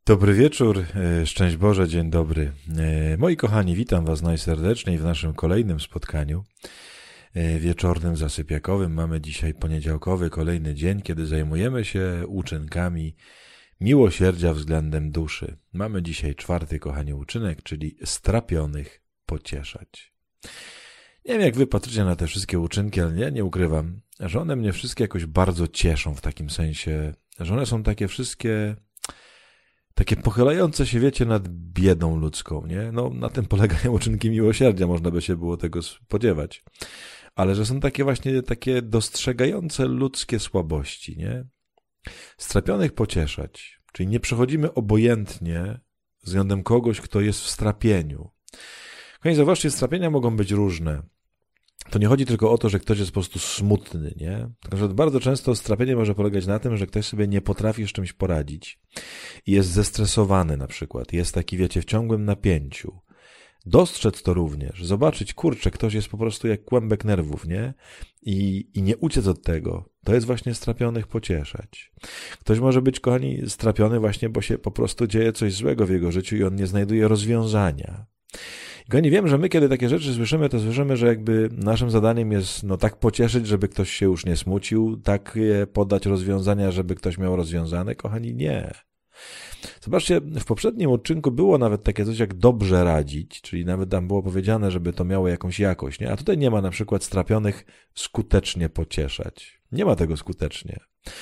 Dobry wieczór, szczęść Boże, dzień dobry. Moi kochani, witam Was najserdeczniej w naszym kolejnym spotkaniu wieczornym, zasypiakowym. Mamy dzisiaj poniedziałkowy, kolejny dzień, kiedy zajmujemy się uczynkami miłosierdzia względem duszy. Mamy dzisiaj czwarty, kochani, uczynek, czyli strapionych pocieszać. Nie wiem, jak Wy patrzycie na te wszystkie uczynki, ale ja nie ukrywam, że one mnie wszystkie jakoś bardzo cieszą w takim sensie, że one są takie wszystkie... Takie pochylające się, wiecie, nad biedą ludzką, nie? No, na tym polegają uczynki miłosierdzia, można by się było tego spodziewać. Ale że są takie właśnie, takie dostrzegające ludzkie słabości, nie? Strapionych pocieszać, czyli nie przechodzimy obojętnie względem kogoś, kto jest w strapieniu. Kochani, zauważcie, strapienia mogą być różne. To nie chodzi tylko o to, że ktoś jest po prostu smutny, nie? Tylko, że bardzo często strapienie może polegać na tym, że ktoś sobie nie potrafi z czymś poradzić i jest zestresowany na przykład, jest taki, wiecie, w ciągłym napięciu. Dostrzec to również, zobaczyć, kurczę, ktoś jest po prostu jak kłębek nerwów, nie? I nie uciec od tego. To jest właśnie strapionych pocieszać. Ktoś może być, kochani, strapiony właśnie, bo się po prostu dzieje coś złego w jego życiu i on nie znajduje rozwiązania. I wiem, że my, kiedy takie rzeczy słyszymy, to słyszymy, że jakby naszym zadaniem jest tak pocieszyć, żeby ktoś się już nie smucił, tak podać rozwiązania, żeby ktoś miał rozwiązane. Kochani, nie. Zobaczcie, w poprzednim odcinku było nawet takie coś jak dobrze radzić, czyli nawet tam było powiedziane, żeby to miało jakąś jakość, nie? A tutaj nie ma na przykład strapionych skutecznie pocieszać. Nie ma tego skutecznie.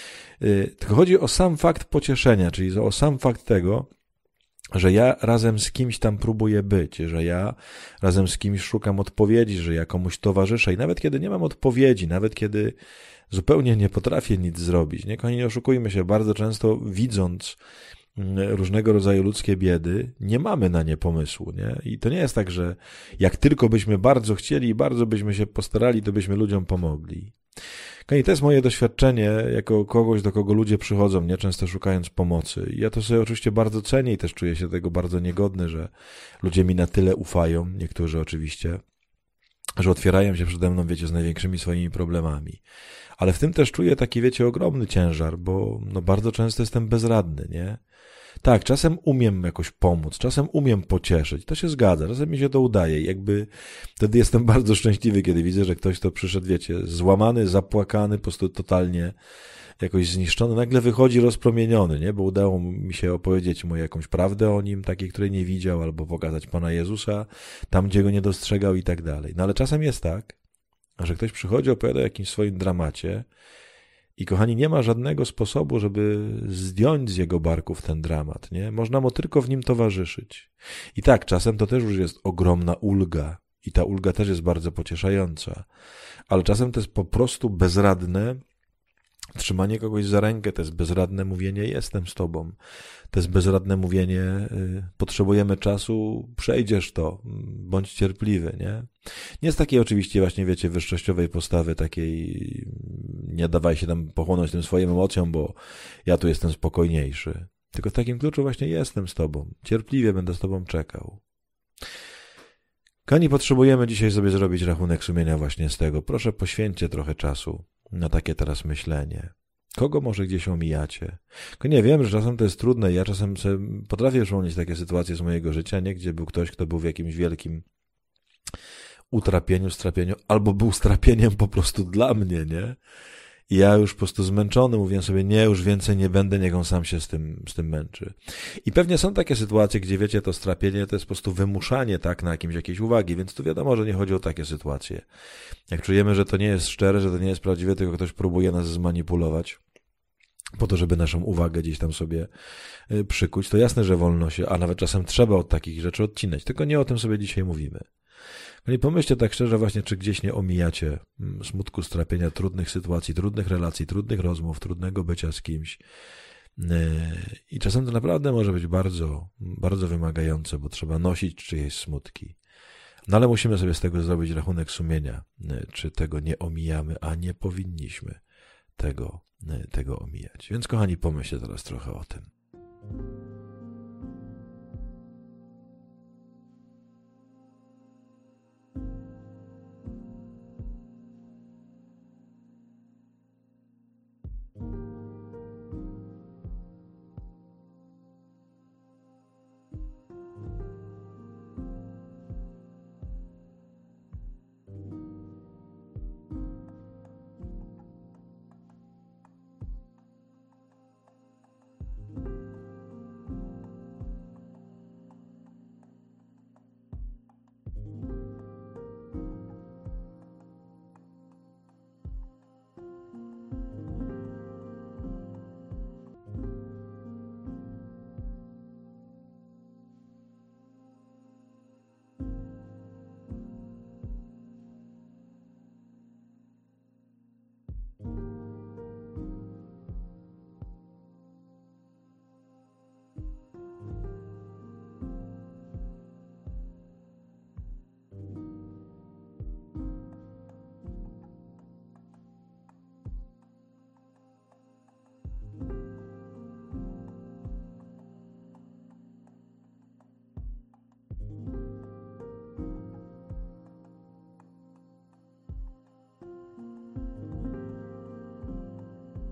Tylko chodzi o sam fakt pocieszenia, czyli o sam fakt tego, że ja razem z kimś tam próbuję być, że ja razem z kimś szukam odpowiedzi, że ja komuś towarzyszę i nawet kiedy nie mam odpowiedzi, nawet kiedy zupełnie nie potrafię nic zrobić, nie? Kochani, nie oszukujmy się, bardzo często widząc różnego rodzaju ludzkie biedy, nie mamy na nie pomysłu, nie? I to nie jest tak, że jak tylko byśmy bardzo chcieli i bardzo byśmy się postarali, to byśmy ludziom pomogli. I to jest moje doświadczenie jako kogoś, do kogo ludzie przychodzą, nie często szukając pomocy. I ja to sobie oczywiście bardzo cenię i też czuję się tego bardzo niegodny, że ludzie mi na tyle ufają, niektórzy oczywiście, że otwierają się przede mną, wiecie, z największymi swoimi problemami. Ale w tym też czuję taki, wiecie, ogromny ciężar, bo bardzo często jestem bezradny, nie? Tak, czasem umiem jakoś pomóc, czasem umiem pocieszyć, to się zgadza, czasem mi się to udaje i jakby wtedy jestem bardzo szczęśliwy, kiedy widzę, że ktoś, kto przyszedł, wiecie, złamany, zapłakany, po prostu totalnie jakoś zniszczony, nagle wychodzi rozpromieniony, nie? Bo udało mi się opowiedzieć mu jakąś prawdę o nim, takiej, której nie widział, albo pokazać Pana Jezusa tam, gdzie go nie dostrzegał i tak dalej. No ale czasem jest tak, że ktoś przychodzi, opowiada o jakimś swoim dramacie i kochani, nie ma żadnego sposobu, żeby zdjąć z jego barków ten dramat, nie? Można mu tylko w nim towarzyszyć. I tak, czasem to też już jest ogromna ulga i ta ulga też jest bardzo pocieszająca, ale czasem to jest po prostu bezradne trzymanie kogoś za rękę, to jest bezradne mówienie jestem z tobą, to jest bezradne mówienie potrzebujemy czasu, przejdziesz to, bądź cierpliwy, nie? Nie z takiej oczywiście właśnie, wiecie, wyższościowej postawy, takiej nie dawaj się tam pochłonąć tym swoim emocjom, bo ja tu jestem spokojniejszy. Tylko w takim kluczu właśnie jestem z tobą, cierpliwie będę z tobą czekał. Kochani, potrzebujemy dzisiaj sobie zrobić rachunek sumienia właśnie z tego. Proszę, poświęćcie trochę czasu na takie teraz myślenie. Kogo może gdzieś omijacie? Tylko nie wiem, że czasem to jest trudne. Ja czasem sobie potrafię przypomnieć takie sytuacje z mojego życia, nie? Gdzie był ktoś, kto był w jakimś wielkim utrapieniu, strapieniu, albo był strapieniem po prostu dla mnie, nie? I ja już po prostu zmęczony mówię sobie, nie, już więcej nie będę, niech on sam się z tym męczy. I pewnie są takie sytuacje, gdzie wiecie, to strapienie to jest po prostu wymuszanie, tak, na jakiejś uwagi, więc tu wiadomo, że nie chodzi o takie sytuacje. Jak czujemy, że to nie jest szczere, że to nie jest prawdziwe, tylko ktoś próbuje nas zmanipulować po to, żeby naszą uwagę gdzieś tam sobie przykuć, to jasne, że wolno się, a nawet czasem trzeba od takich rzeczy odcinać. Tylko nie o tym sobie dzisiaj mówimy. No i pomyślcie tak szczerze właśnie, czy gdzieś nie omijacie smutku, strapienia, trudnych sytuacji, trudnych relacji, trudnych rozmów, trudnego bycia z kimś. I czasem to naprawdę może być bardzo, bardzo wymagające, bo trzeba nosić czyjeś smutki. No ale musimy sobie z tego zrobić rachunek sumienia, czy tego nie omijamy, a nie powinniśmy tego omijać. Więc kochani, pomyślcie teraz trochę o tym.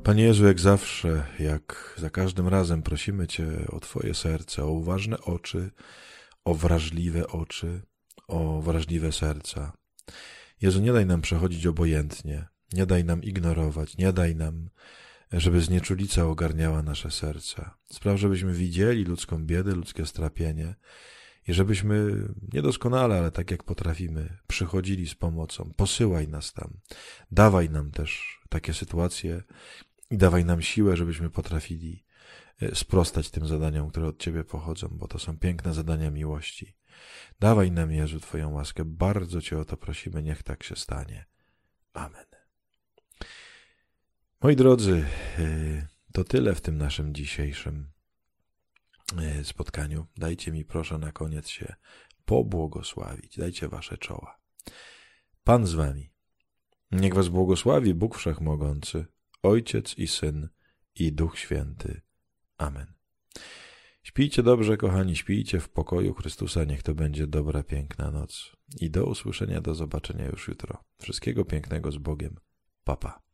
Panie Jezu, jak zawsze, jak za każdym razem prosimy Cię o Twoje serce, o uważne oczy, o wrażliwe serca. Jezu, nie daj nam przechodzić obojętnie, nie daj nam ignorować, nie daj nam, żeby znieczulica ogarniała nasze serca. Spraw, żebyśmy widzieli ludzką biedę, ludzkie strapienie i żebyśmy niedoskonale, ale tak jak potrafimy, przychodzili z pomocą. Posyłaj nas tam, dawaj nam też takie sytuacje i dawaj nam siłę, żebyśmy potrafili sprostać tym zadaniom, które od Ciebie pochodzą, bo to są piękne zadania miłości. Dawaj nam, Jezu, Twoją łaskę. Bardzo Cię o to prosimy. Niech tak się stanie. Amen. Moi drodzy, to tyle w tym naszym dzisiejszym spotkaniu. Dajcie mi proszę na koniec się pobłogosławić. Dajcie Wasze czoła. Pan z Wami. Niech Was błogosławi Bóg Wszechmogący, Ojciec i Syn i Duch Święty. Amen. Śpijcie dobrze, kochani, śpijcie w pokoju Chrystusa. Niech to będzie dobra, piękna noc. I do usłyszenia, do zobaczenia już jutro. Wszystkiego pięknego z Bogiem. Pa, pa.